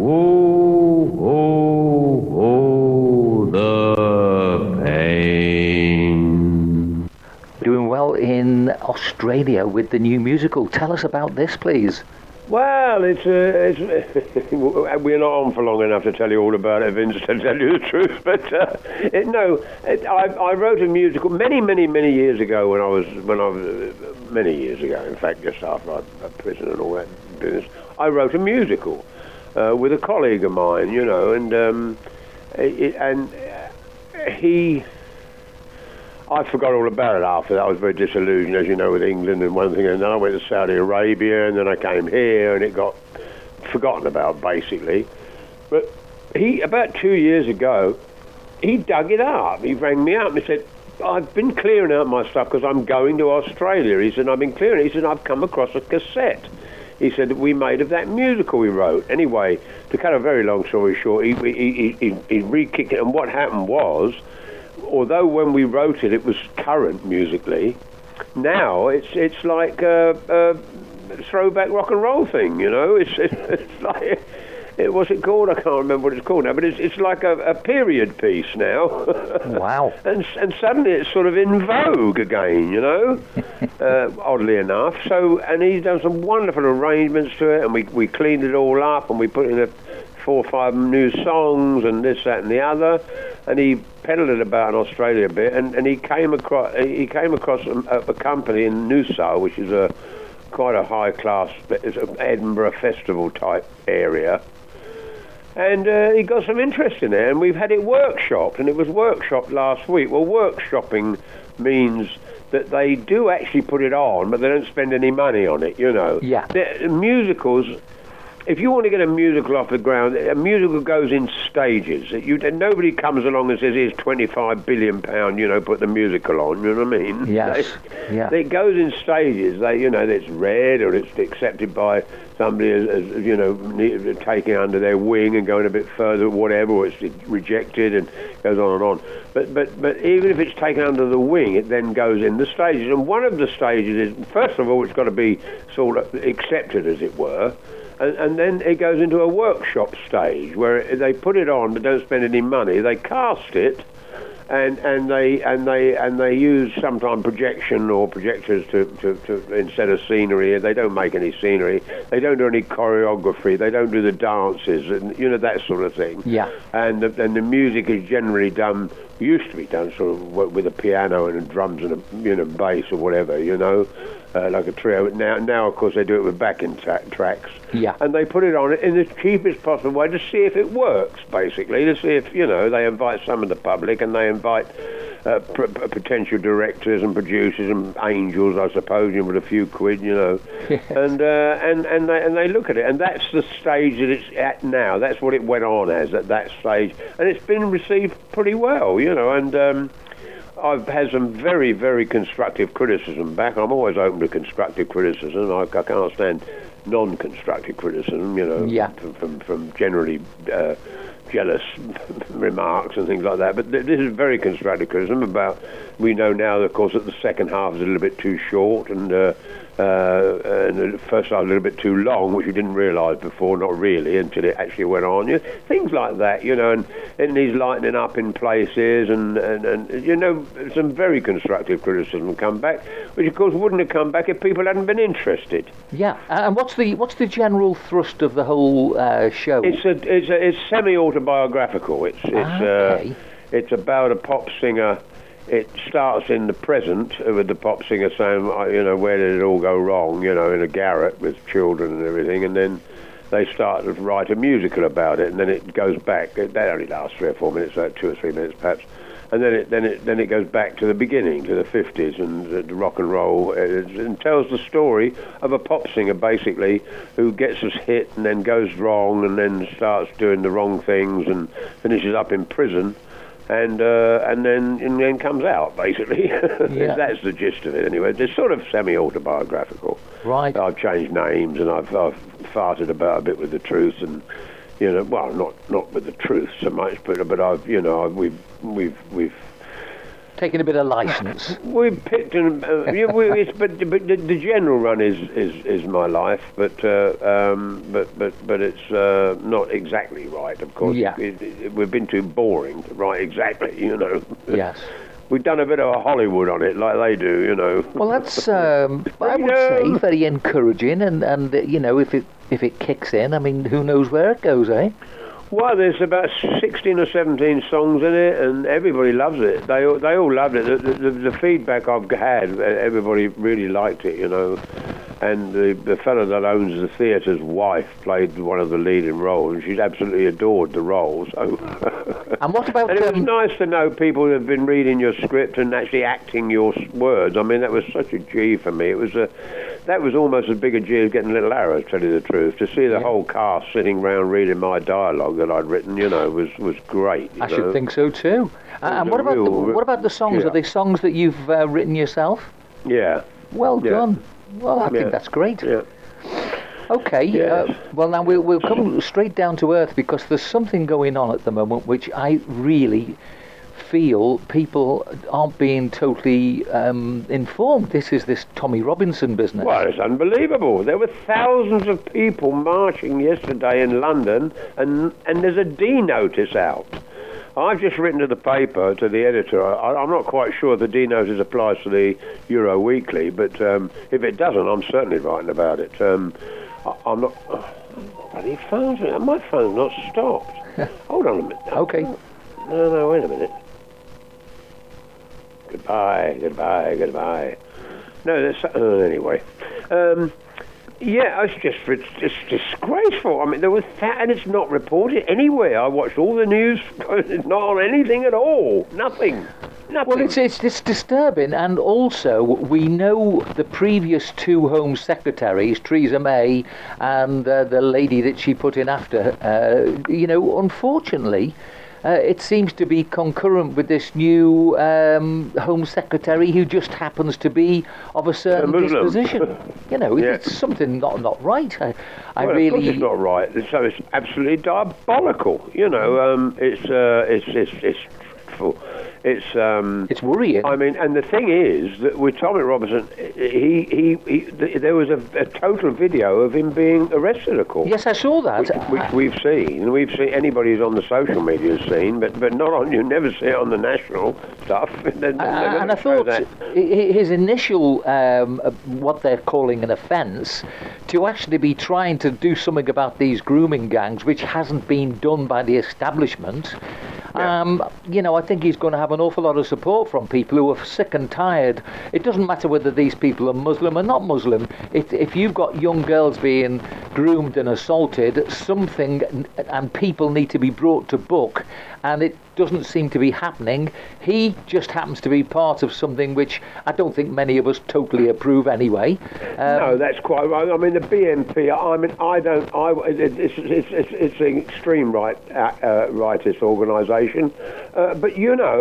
Whoa, whoa, whoa, the pain. Doing well in Australia with the new musical. Tell us about this, please. Well, we're not on for long enough to tell you all about it, Vince, to tell you the truth. But I wrote a musical many, many, many years ago many years ago. In fact, just after I was prison and all that business, I wrote a musical with a colleague of mine, I forgot all about it after that. I was very disillusioned, as you know, with England and one thing, and then I went to Saudi Arabia, and then I came here, and it got forgotten about, basically. But about 2 years ago, he dug it up. He rang me up and he said, I've been clearing out my stuff because I'm going to Australia. He said, I've been clearing it. He said, I've come across a cassette. He said that we made of that musical we wrote. Anyway, to cut a very long story short, he re-kicked it, and what happened was, although when we wrote it, it was current musically, now it's like a throwback rock and roll thing, It's like, what's it called? I can't remember what it's called now, but it's like a period piece now. Wow. and suddenly it's sort of in vogue again, oddly enough. So, and he's done some wonderful arrangements to it, and we cleaned it all up, and we put in 4 or 5 new songs and this, that, and the other, and he peddled it about in Australia a bit, and he came across a company in Noosa, which is quite a high class, it's an Edinburgh festival type area, and he got some interest in it, and we've had it workshopped, and it was workshopped last week. Well, workshopping means that they do actually put it on, but they don't spend any money on it, Yeah. The musicals, if you want to get a musical off the ground, a musical goes in stages. Nobody comes along and says, here's £25 billion, put the musical on, you know what I mean? Yes. It goes in stages. It's read or it's accepted by somebody as taking under their wing and going a bit further, whatever, or it's rejected and goes on and on. But even if it's taken under the wing, it then goes in the stages. And one of the stages is, first of all, it's got to be sort of accepted, as it were. And then it goes into a workshop stage where they put it on but don't spend any money. They cast it, and they use sometimes projection or projectors to instead of scenery. They don't make any scenery. They don't do any choreography. They don't do the dances and that sort of thing. Yeah. And the music is generally used to be done sort of with a piano and drums and a bass or whatever, like a trio. Now of course they do it with backing tracks. Yeah. And they put it on in the cheapest possible way to see if it works, basically, to see if they invite some of the public, and they invite potential directors and producers and angels, I suppose, with a few quid, Yes. and they look at it, and that's the stage that it's at now. That's what it went on as at that stage, and it's been received pretty well, and I've had some very, very constructive criticism back. I'm always open to constructive criticism. I can't stand non-constructive criticism, from generally jealous remarks and things like that. But this is very constructive criticism about, we know now, of course, that the second half is a little bit too short, and the first half a little bit too long, which you didn't realise before, not really, until it actually went on. Things like that, and it needs lightening up in places, and some very constructive criticism come back, which of course wouldn't have come back if people hadn't been interested. Yeah. And what's the general thrust of the whole show? It's semi-autobiographical. It's about a pop singer. It starts in the present with the pop singer saying, where did it all go wrong, in a garret with children and everything, and then they start to write a musical about it, and then it goes back. That only lasts 3 or 4 minutes, 2 or 3 minutes perhaps, and then it goes back to the beginning, to the 50s, and the rock and roll, and tells the story of a pop singer basically who gets us hit and then goes wrong and then starts doing the wrong things and finishes up in prison. And then comes out, basically. Yeah. That's the gist of it, anyway. It's sort of semi-autobiographical. Right. I've changed names, and I've farted about a bit with the truth, and well, not with the truth so much, but we've taking a bit of license. We picked, but the general run is my life, but it's not exactly right. Of course, Yeah. We've been too boring to write exactly. Yes. We've done a bit of a Hollywood on it, like they do. Well, that's I would say very encouraging, and if it kicks in, I mean, who knows where it goes, eh? Well, there's about 16 or 17 songs in it, and everybody loves it. They all loved it. The feedback I've had, everybody really liked it, And the fellow that owns the theatre's wife played one of the leading roles, and she's absolutely adored the role. So. And what about? And it was nice to know people have been reading your script and actually acting your words. I mean, that was such a G for me. That was almost as big a G as getting Little Arrow, to tell you the truth. To see the whole cast sitting round reading my dialogue that I'd written, was great. I should think so too. And what about the songs? Yeah. Are they songs that you've written yourself? Yeah. Well Yeah. done. Well, I think that's great. Yeah. Okay. Yes. Well, now we'll come straight down to earth, because there's something going on at the moment which I really feel people aren't being totally informed. This is this Tommy Robinson business. Well, it's unbelievable. There were thousands of people marching yesterday in London, and there's a D notice out. I've just written to the paper, to the editor. I'm not quite sure the D notice applies to the Euro Weekly, but if it doesn't, I'm certainly writing about it. I'm not. Bloody phone's my phone's not stopped. Hold on a minute. Okay. No, wait a minute. Goodbye. No, that's anyway. Yeah, it's disgraceful. I mean, there was that, and it's not reported anywhere. I watched all the news. It's not on anything at all. Nothing. Well, it's disturbing, and also we know the previous two Home Secretaries, Theresa May and the lady that she put in after her. Unfortunately, it seems to be concurrent with this new Home Secretary, who just happens to be of a certain disposition. It's something not right. I really. Of course it's not right. So it's absolutely diabolical. It's worrying. I mean, and the thing is that with Tommy Robinson, there was a total video of him being arrested, of course. Yes, I saw that. Which we've seen. We've seen, anybody who's on the social media has seen, but not on. You never see it on the national stuff. And I thought his initial, what they're calling an offence, to actually be trying to do something about these grooming gangs, which hasn't been done by the establishment. Yeah. I think he's going to have an awful lot of support from people who are sick and tired. It doesn't matter whether these people are Muslim or not Muslim. If you've got young girls being groomed and assaulted, something, and people need to be brought to book, and it doesn't seem to be happening. He just happens to be part of something which I don't think many of us totally approve anyway. No, that's quite right. I mean, the BNP. It's an extreme rightist organisation, but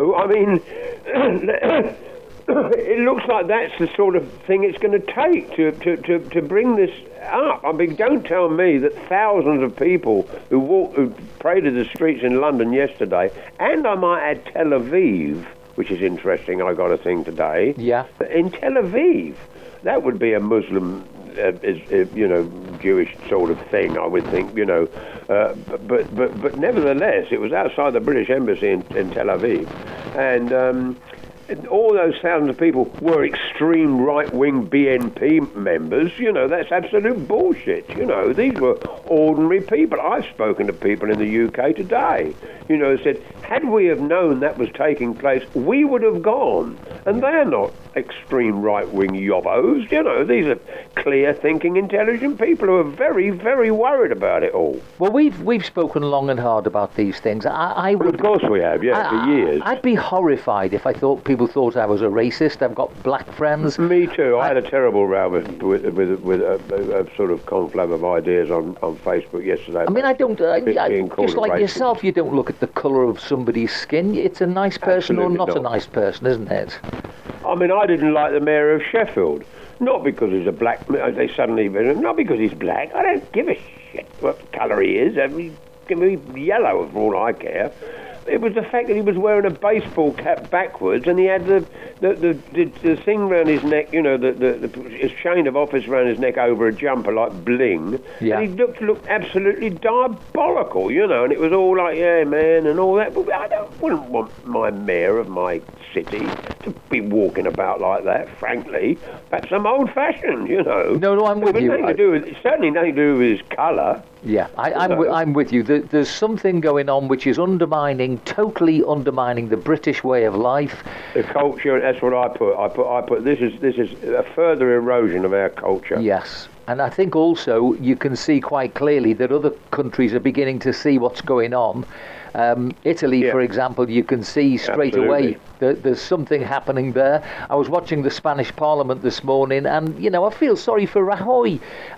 it looks like that's the sort of thing it's going to take to bring this up. I mean, don't tell me that thousands of people who paraded the streets in London yesterday, and I might add Tel Aviv, which is interesting. I got a thing today. Yeah. In Tel Aviv, that would be a Muslim, Jewish sort of thing, I would think, but nevertheless, it was outside the British Embassy in Tel Aviv, and all those thousands of people were extreme right-wing BNP members. That's absolute bullshit. These were ordinary people. I've spoken to people in the UK today, said, had we have known that was taking place, we would have gone. And they're not extreme right-wing yobbos. These are clear-thinking, intelligent people who are very, very worried about it all. Well, we've spoken long and hard about these things. I would, of course we have, for years. I'd be horrified if I thought people thought I was a racist. I've got black friends. Me too. I had a terrible row with a sort of conflab of ideas on Facebook yesterday. I mean, I don't. Just like racist. Yourself, you don't look at the colour of somebody's skin. It's a nice person Absolutely or not a not. nice person, isn't it? I mean, I didn't like the mayor of Sheffield. Not because he's a black. They suddenly. Not because he's black. I don't give a shit what colour he is. I mean, he can be yellow for all I care. it was the fact that he was wearing a baseball cap backwards, and he had the thing round his neck, you know, his chain of office round his neck over a jumper like bling. Yeah. And he looked absolutely diabolical, you know, and it was all like, yeah, man, and all that. But wouldn't want my mayor of my city to be walking about like that, frankly. Perhaps I'm old-fashioned, you know. No, I'm with you. Certainly nothing to do with his colour. Yeah, I'm with you. There's something going on which is totally undermining the British way of life. The culture, that's what I put. This is a further erosion of our culture. Yes. And I think also you can see quite clearly that other countries are beginning to see what's going on. Italy, for example, you can see straight away that there's something happening there. I was watching the Spanish Parliament this morning, and you know, I feel sorry for Rajoy.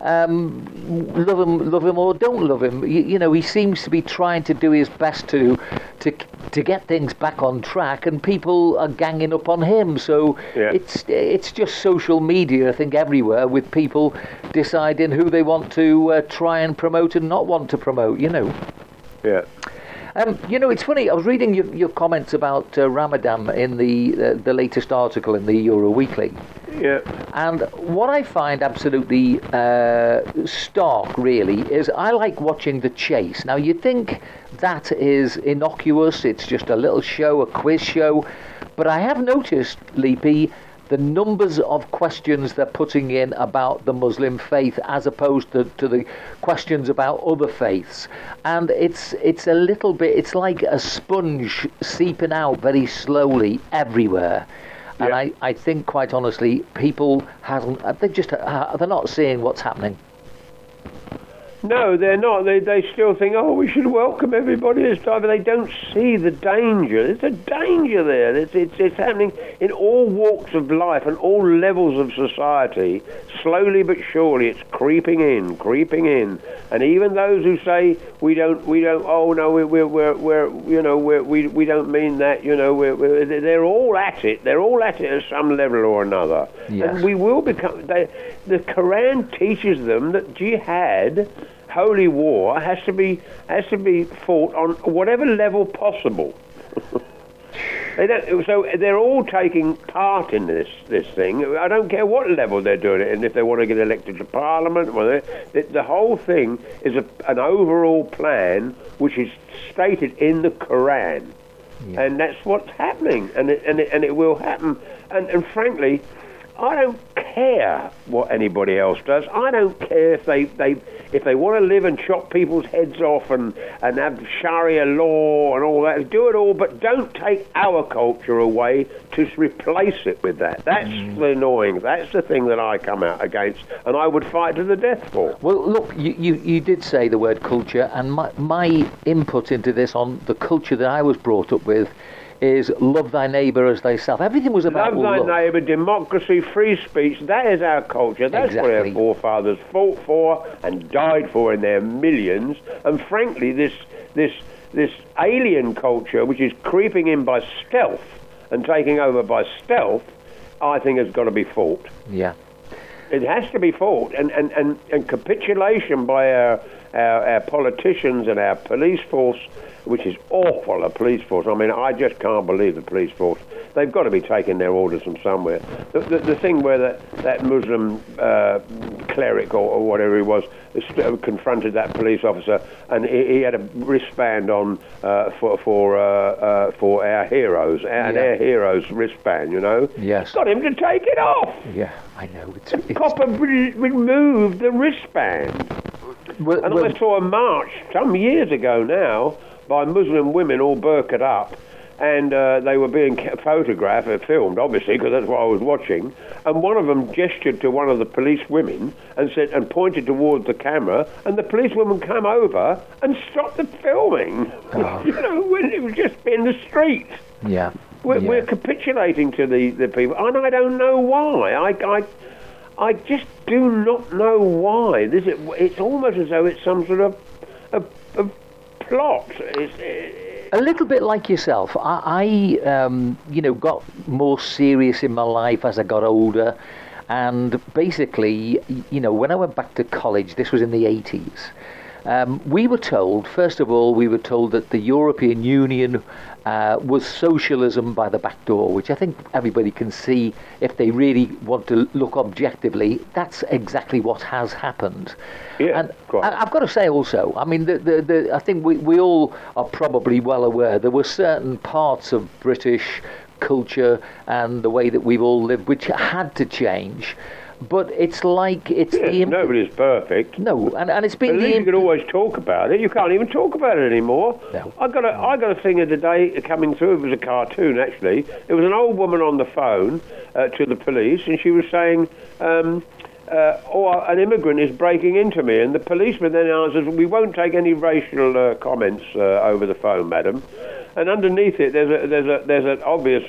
Love him or don't love him, you know, he seems to be trying to do his best to get things back on track, and people are ganging up on him. So it's just social media, I think, everywhere, with people deciding who they want to try and promote and not want to promote. You know. Yeah. You know, it's funny. I was reading your comments about Ramadan in the latest article in the Euro Weekly. Yeah. And what I find absolutely stark, really, is I like watching The Chase. Now, you'd think that is innocuous. It's just a little show, a quiz show. But I have noticed, Leapy, the numbers of questions they're putting in about the Muslim faith as opposed to the questions about other faiths. And it's a little bit, it's like a sponge seeping out very slowly everywhere. And I think, quite honestly, people they're not seeing what's happening. No, they're not. They still think, oh, we should welcome everybody this time, but they don't see the danger. There's a danger there. It's happening in all walks of life and all levels of society. Slowly but surely, it's creeping in. And even those who say we don't. Oh no, we don't mean that. You know, they're all at it. They're all at it at some level or another. Yes. And we will become. The Quran teaches them that jihad, holy war, has to be fought on whatever level possible. So they're all taking part in this thing. I don't care what level they're doing it, and if they want to get elected to Parliament, the whole thing is an overall plan which is stated in the Quran, and that's what's happening, and it will happen. And frankly, I don't care what anybody else does. I don't care if they want to live and chop people's heads off and have Sharia law and all that. Do it all, but don't take our culture away to replace it with that. That's the annoying. That's the thing that I come out against, and I would fight to the death for. Well, look, you did say the word culture, and my input into this on the culture that I was brought up with is love thy neighbour as thyself. Everything was about love thy neighbour, democracy, free speech. That is our culture. That's what our forefathers fought for and died for in their millions. And frankly, this alien culture, which is creeping in by stealth and taking over by stealth, I think has got to be fought. Yeah. It has to be fought, and capitulation by our politicians and our police force, which is awful, a police force. I mean, I just can't believe the police force. They've got to be taking their orders from somewhere. The thing where that Muslim cleric or whatever he was confronted that police officer, and he had a wristband on for our heroes, an Air Heroes wristband, you know. Yes. Got him to take it off. Yeah, I know. The copper removed the wristband. And I saw a march some years ago now by Muslim women all burqa'd up, and they were being photographed, filmed, obviously, because that's what I was watching. And one of them gestured to one of the police women and pointed towards the camera, and the police woman came over and stopped the filming. Oh. You know, when it was just in the street. Yeah. We're capitulating to the people, and I don't know why. I just do not know why. It's almost as though it's some sort of a plot. A little bit like yourself. I got more serious in my life as I got older. And basically, when I went back to college, this was in the 80s, we were told, first of all, that the European Union was socialism by the back door, which I think everybody can see if they really want to look objectively. That's exactly what has happened. Yeah, and quite. I've got to say also, I mean, I think we all are probably well aware there were certain parts of British culture and the way that we've all lived which had to change. But it's like it's nobody's perfect. No, and it's been at least you can always talk about it. You can't even talk about it anymore. No. I got a thing of the day coming through. It was a cartoon actually. It was an old woman on the phone to the police, and she was saying, an immigrant is breaking into me, and the policeman then answers, "We won't take any racial comments over the phone, madam." And underneath it, there's an obvious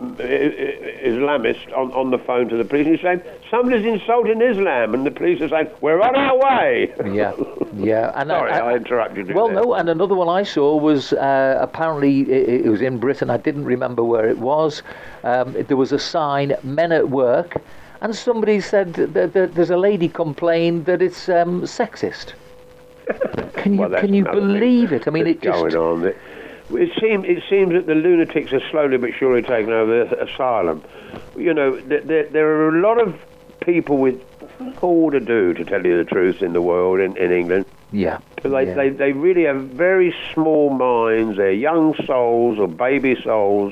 Islamist on the phone to the police, and he's saying, "Somebody's insulting Islam," and the police are saying, "We're on our way." Yeah. And Sorry, I interrupted you. Well, there. no, and another one I saw was apparently it was in Britain. I didn't remember where it was. There was a sign, "Men at Work," and somebody said that there's a lady complained that it's sexist. Can you believe it? I mean, it just going on. It seems that the lunatics are slowly but surely taking over the asylum. You know, there are a lot of people with all to do, to tell you the truth, in the world, in England. Yeah. They really have very small minds. They're young souls or baby souls,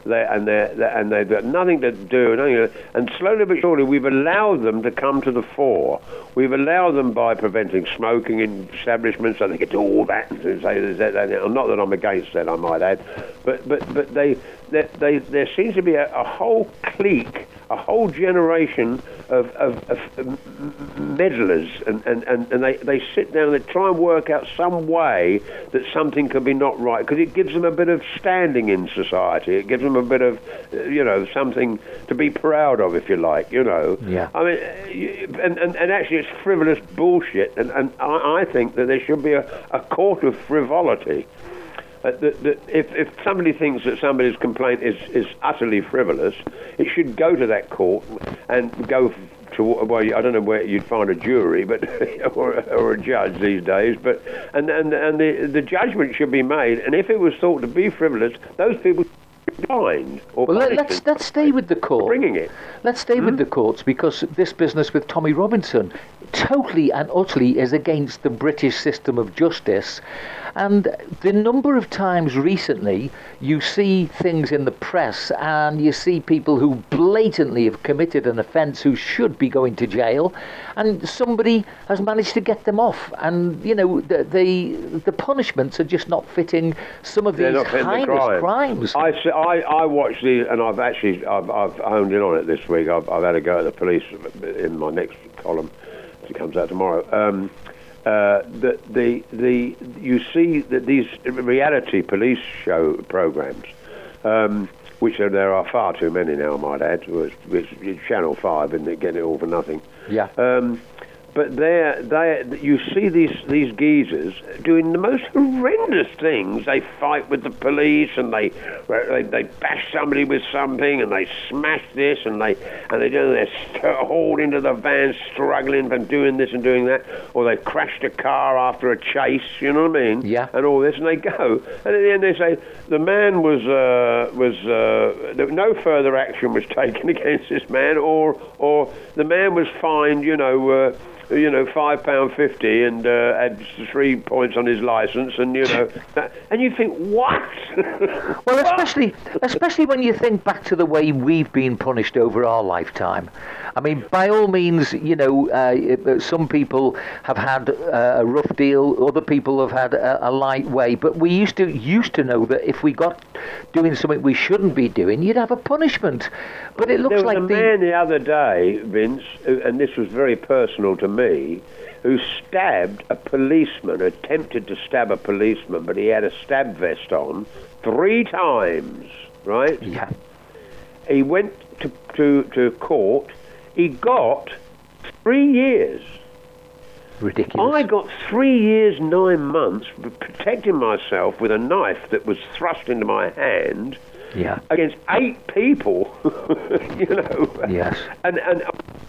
and they've got nothing to do. And slowly but surely, we've allowed them to come to the fore. We've allowed them by preventing smoking in establishments, so they get to all that and say that. Not that I'm against that, I might add, but there seems to be a whole clique, a whole generation of meddlers, and they sit down and they try and work out some way that something can be not right, because it gives them a bit of standing in society. It gives them a bit of, something to be proud of, if you like, Yeah. I mean, and actually it's frivolous bullshit, and I think that there should be a court of frivolity. If somebody thinks that somebody's complaint is utterly frivolous, it should go to that court and go to, well, I don't know where you'd find a jury, but or a judge these days, but and the judgment should be made, and if it was thought to be frivolous, those people should be fined. Well, let's stay with the court. Bringing it. Let's stay with the courts, because this business with Tommy Robinson totally and utterly is against the British system of justice. And the number of times recently you see things in the press and you see people who blatantly have committed an offence who should be going to jail, and somebody has managed to get them off. And, the punishments are just not fitting some of these heinous crimes. I watched these, and I've honed in on it this week. I've had a go at the police in my next column. It comes out tomorrow. You see that these reality police show programs, which there are far too many now, I might add. It's Channel 5, isn't it? Getting it all for nothing. Yeah. But you see these geezers doing the most horrendous things. They fight with the police, and they bash somebody with something, and they smash this, and they're hauled into the van, struggling and doing this and doing that, or they crashed a car after a chase. You know what I mean? Yeah. And all this, and they go, and at the end they say the man was no further action was taken against this man, or the man was fined, £5.50 and had 3 points on his license, and and you think, what? Well, especially when you think back to the way we've been punished over our lifetime. I mean, by all means, some people have had a rough deal, other people have had a light way, but we used to know that if we got doing something we shouldn't be doing, you'd have a punishment. But it looks there was like a man the other day, Vince, and this was very personal to me, who stabbed a policeman, attempted to stab a policeman, but he had a stab vest on 3 times, right? Yeah. He went to court. He got 3 years. Ridiculous. I got 3 years, 9 months protecting myself with a knife that was thrust into my hand. Yeah. Against 8 people, Yes. And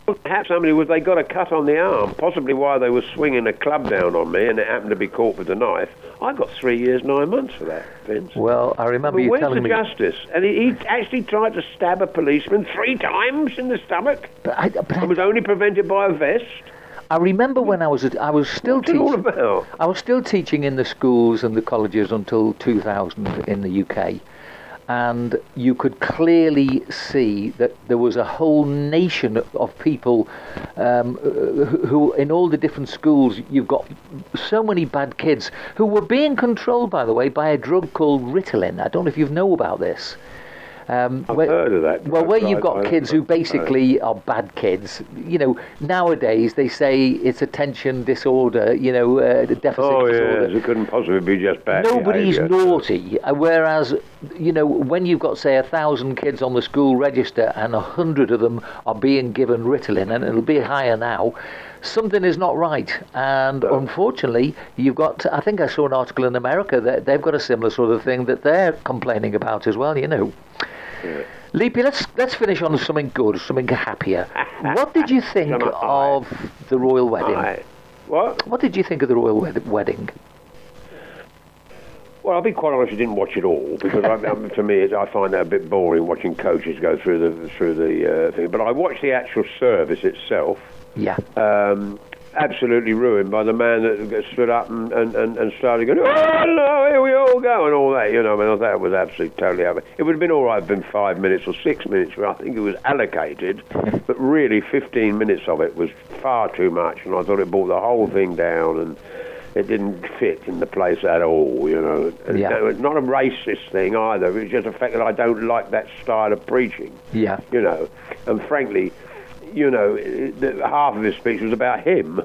perhaps somebody was they got a cut on the arm, possibly while they were swinging a club down on me, and it happened to be caught with a knife. I got 3 years, 9 months for that, Vince. Well, I remember But you where's telling the me. justice? And he actually tried to stab a policeman 3 times in the stomach. And was only prevented by a vest. I remember when I was still What's it all teaching. about? I was still teaching in the schools and the colleges until 2000 in the UK. And you could clearly see that there was a whole nation of people who, in all the different schools, you've got so many bad kids who were being controlled, by the way, by a drug called Ritalin. I don't know if you know about this. I've heard of that. Well, where you've got kids who basically are bad kids, nowadays they say it's attention disorder, deficit disorder. Yes, it couldn't possibly be just bad Nobody's behaviour. naughty, whereas, when you've got, say, 1,000 kids on the school register and 100 of them are being given Ritalin, and it'll be higher now, something is not right. And unfortunately, you've got, I think I saw an article in America that they've got a similar sort of thing that they're complaining about as well, Yeah. Leapy, let's finish on something good, something happier. What did you think of the royal wedding? What? What did you think of the royal wedding? Well, I'll be quite honest, I didn't watch it all because to me, I find that a bit boring watching coaches go through the thing. But I watched the actual service itself. Yeah. Absolutely ruined by the man that stood up and started going, oh no, here we all go, and all that. I thought that was absolutely totally out. It would have been all right if it had been 5 minutes or 6 minutes, where I think it was allocated, but really 15 minutes of it was far too much, and I thought it brought the whole thing down, and it didn't fit in the place at all, And Yeah. it was not a racist thing either. It was just the fact that I don't like that style of preaching. Yeah. And frankly, half of his speech was about him.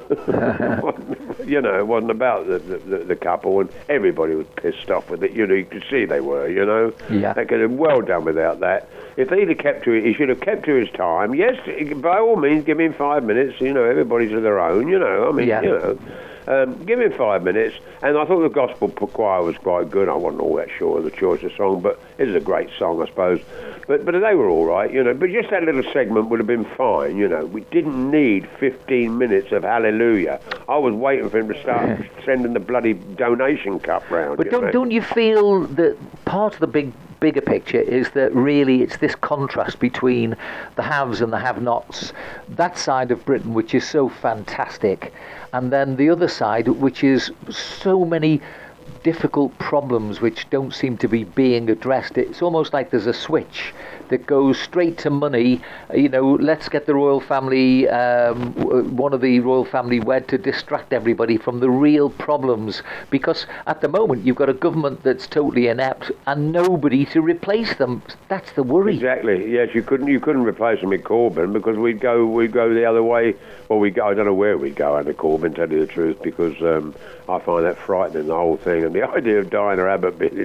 It wasn't about the couple, and everybody was pissed off with it. You could see they were, Yeah. They could have well done without that. If he'd have kept to it, he should have kept to his time. Yes, by all means, give him 5 minutes. Everybody's to their own, Yeah. Give him 5 minutes, and I thought the gospel choir was quite good. I wasn't all that sure of the choice of song, but it is a great song, I suppose. But they were all right, But just that little segment would have been fine, We didn't need 15 minutes of hallelujah. I was waiting for him to start sending the bloody donation cup round. But don't you feel that part of the bigger picture is that really it's this contrast between the haves and the have-nots, that side of Britain which is so fantastic, and then the other side which is so many difficult problems which don't seem to be being addressed. It's almost like there's a switch that goes straight to money. Let's get the royal family, one of the royal family wed to distract everybody from the real problems, because at the moment you've got a government that's totally inept and nobody to replace them. That's the worry. Exactly. Yes, you couldn't replace him with Corbyn, because we'd go the other way. Well, I don't know where we'd go under Corbyn, tell you the truth, because I find that frightening, the whole thing, and the idea of Diana Abbott being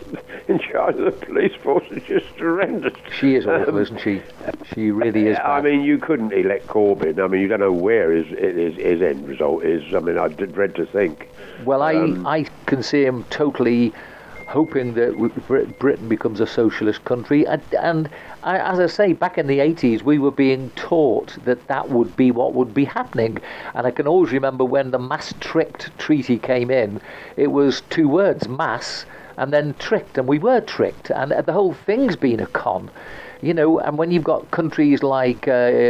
in charge of the police force is just horrendous. She is awful, isn't she? She really is bad. I mean, you couldn't elect Corbyn. I mean, you don't know where his end result is. I mean, I dread to think. Well, I can see him totally hoping that Britain becomes a socialist country. And as I say, back in the 80s, we were being taught that would be what would be happening. And I can always remember when the Maastricht Treaty came in, it was 2 words, mass, and then tricked, and we were tricked. And the whole thing's been a con. And when you've got countries like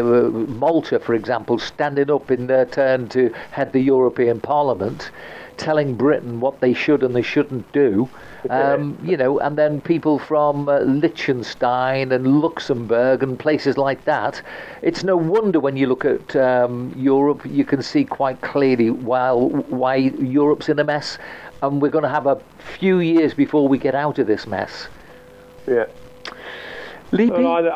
Malta, for example, standing up in their turn to head the European Parliament, telling Britain what they should and they shouldn't do, and then people from Liechtenstein and Luxembourg and places like that, it's no wonder when you look at Europe, you can see quite clearly why Europe's in a mess, and we're going to have a few years before we get out of this mess. Yeah. Leapy? Well,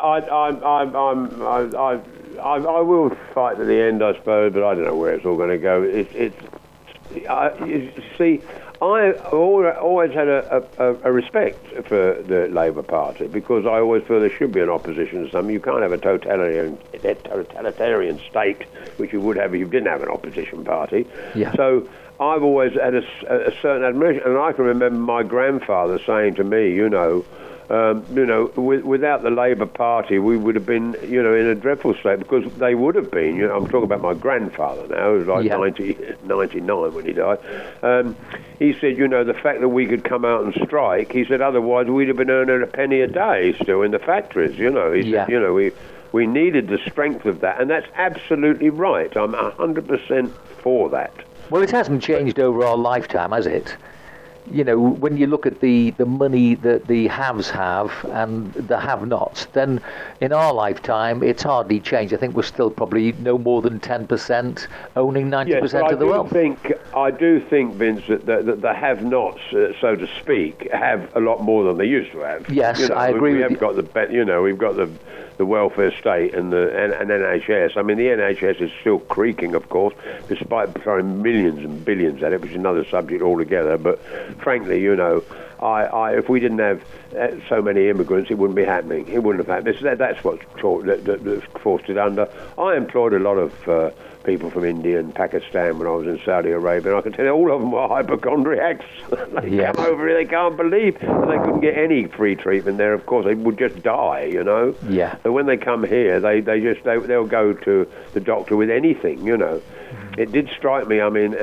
I will fight to the end, I suppose, but I don't know where it's all going to go. You see, I've always had a respect for the Labour Party, because I always feel there should be an opposition to something. You can't have a totalitarian state, which you would have if you didn't have an opposition party. Yeah. So I've always had a certain admiration, and I can remember my grandfather saying to me, Without the Labour Party, we would have been, in a dreadful state, because they would have been. I'm talking about my grandfather now, who was like 99 when he died. He said, the fact that we could come out and strike, he said, otherwise we'd have been earning a penny a day still in the factories. He said, we needed the strength of that, and that's absolutely right. I'm 100% for that. Well, it hasn't changed over our lifetime, has it? When you look at the money that the haves have and the have-nots, then in our lifetime, it's hardly changed. I think we're still probably no more than 10% owning 90% of the wealth. I do think, Vince, that the have-nots, so to speak, have a lot more than they used to have. Yes, I agree with you. We've got the welfare state and NHS. I mean, the NHS is still creaking, of course, despite throwing millions and billions at it, which is another subject altogether. But frankly, if we didn't have so many immigrants, it wouldn't be happening. It wouldn't have happened. That's what's forced it under. I employed a lot of people from India and Pakistan when I was in Saudi Arabia, and I can tell you all of them were hypochondriacs. They come over here, they can't believe that they couldn't get any free treatment there. Of course, they would just die, Yeah. So when they come here, they'll go to the doctor with anything, Mm-hmm. It did strike me. I mean,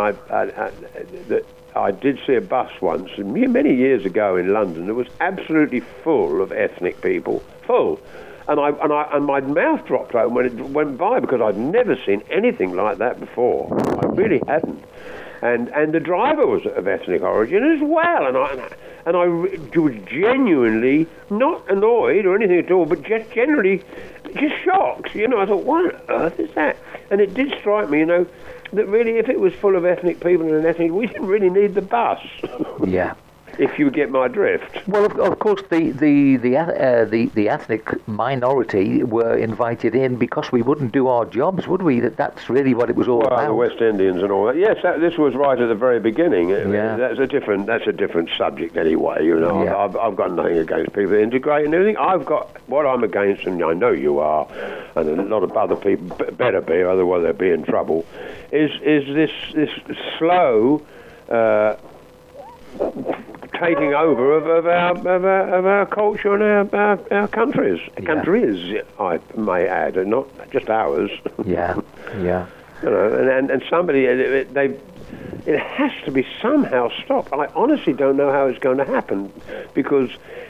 I did see a bus once, many years ago in London. It was absolutely full of ethnic people, full. And my mouth dropped open when it went by, because I'd never seen anything like that before. I really hadn't. And the driver was of ethnic origin as well. And I was genuinely not annoyed or anything at all, but just generally just shocked. I thought, what on earth is that? And it did strike me, that really, if it was full of ethnic people we didn't really need the bus. Yeah. If you get my drift. Well, of course, the ethnic minority were invited in because we wouldn't do our jobs, would we? That's really what it was all about. The West Indians and all that. Yes, this was right at the very beginning. Yeah. That's a different subject anyway. Yeah. I've got nothing against people integrating anything. I've got what I'm against, and I know you are, and a lot of other people better be, otherwise they'll be in trouble. Is this slow taking over of our culture and our countries. Yeah. Countries, I may add, and not just ours. Yeah. And somebody, it has to be somehow stopped. I honestly don't know how it's going to happen, because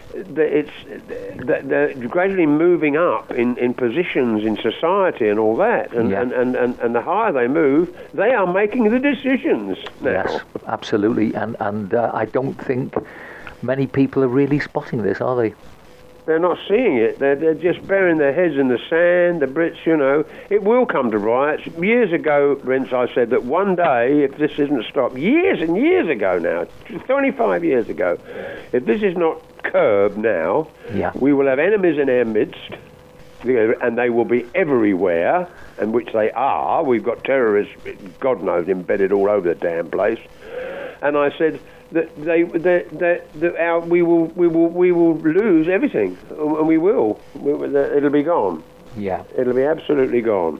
they're gradually moving up in positions in society and all that, and the higher they move, they are making the decisions now. Yes, absolutely, and I don't think many people are really spotting this, are they? They're not seeing it. They're just burying their heads in the sand. The Brits, it will come to riots. Years ago, Vince, I said that one day, if this isn't stopped, years and years ago now, 25 years ago, if this is not curbed now, we will have enemies in our midst, and they will be everywhere, and which they are. We've got terrorists, God knows, embedded all over the damn place. And I said that we will lose everything, and we will. It'll be gone. Yeah, it'll be absolutely gone.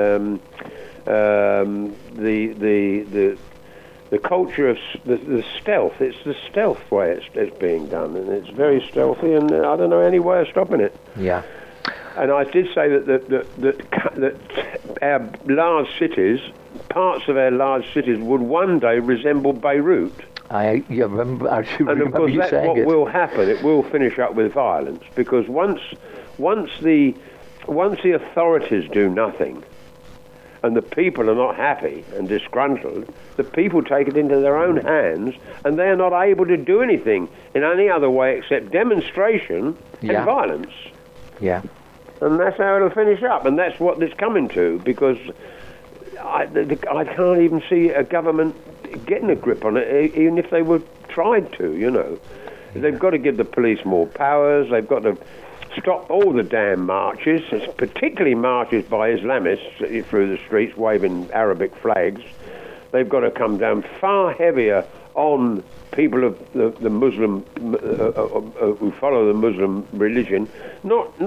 The culture of the stealth. It's the stealth way it's being done, and it's very stealthy, and I don't know any way of stopping it. Yeah. And I did say that our large cities, parts of our large cities, would one day resemble Beirut. I remember you saying it. And of course, that's what will happen. It will finish up with violence, because once the authorities do nothing, and the people are not happy and disgruntled, the people take it into their own hands, and they are not able to do anything in any other way except demonstration and violence. Yeah. And that's how it'll finish up, and that's what it's coming to, because I can't even see a government getting a grip on it, even if they were tried to, They've got to give the police more powers. They've got to stop all the damn marches, particularly marches by Islamists through the streets waving Arabic flags. They've got to come down far heavier on people of the Muslim who follow the Muslim religion, not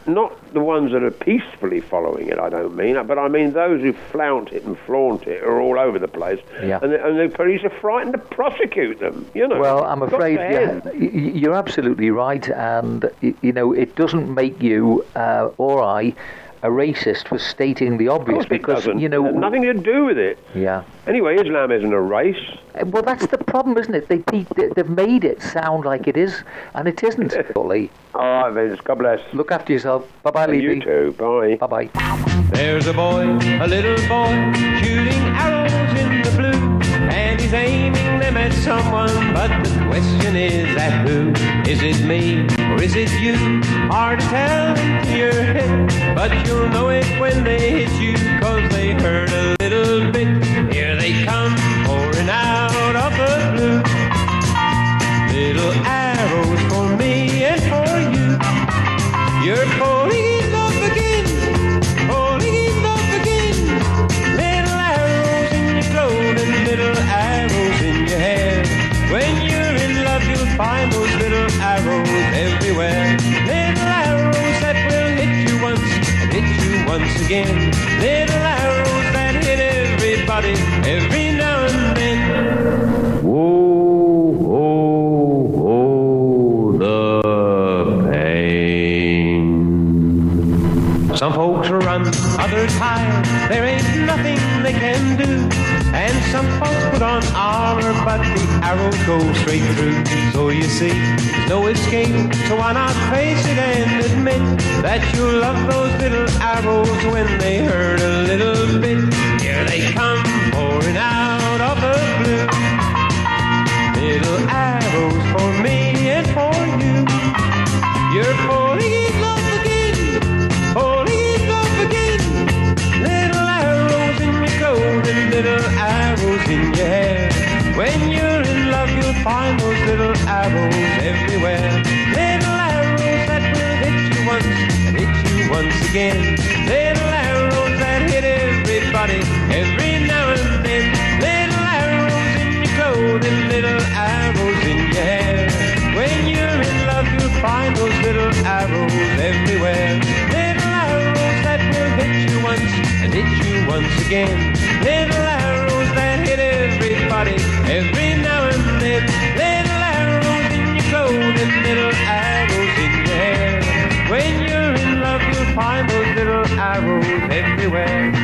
not the ones that are peacefully following it, I don't mean, but I mean those who flout it and flaunt it are all over the place. Yeah. And the police are frightened to prosecute them, you know. Well, I'm Got afraid to end. you're absolutely right, and you know it doesn't make you or I a racist for stating the Of obvious, course it because doesn't. you know It has nothing to do with it. yeah. Anyway, Islam isn't a race. Well, that's the problem, isn't it? They've made it sound like it is, and it isn't. Lee, All right, Vince. God bless. look after yourself. Bye bye, And you Levy. too. Bye. Bye bye. There's a boy, a little boy, shooting arrows in the blue, and he's aiming them at someone, but the question is at who? Is it me, or is it you? Hard to tell into your head, but you'll know it when they hit you, 'cause they hurt a little bit. Here they come, pouring out of the blue. Little arrows for me and for you. You're falling in love again, falling in love again. Little arrows in your clothing, little arrows in your hair. When you're in love, you'll find those little arrows everywhere. Little arrows that will hit you once and hit you once again. Little arrows that hit everybody every now and then. Whoa, oh, oh, the pain. Some folks run, others hide, there ain't nothing they can do. And some folks put on armor, but the arrows go straight through. So you see, there's no escape, so why not face it and admit that you love those little arrows when they hurt a little bit. Here they come, pouring out of the blue. Little arrows for me and for you. You're falling in love again, falling in love again. Little arrows in your clothing, little arrows in your hair. When you're in love, you'll find those little arrows everywhere. Little arrows that will hit you once and hit you once again. Little arrows that hit everybody every now and then. Little arrows in your clothing, little arrows in your hair. When you're in love, you'll find those little arrows everywhere. Little arrows that will hit you once and hit you once again. Little arrows that hit everybody every now and then. Little arrows in your clothing, little arrows in your hair. When you're in love, you'll find those little arrows everywhere.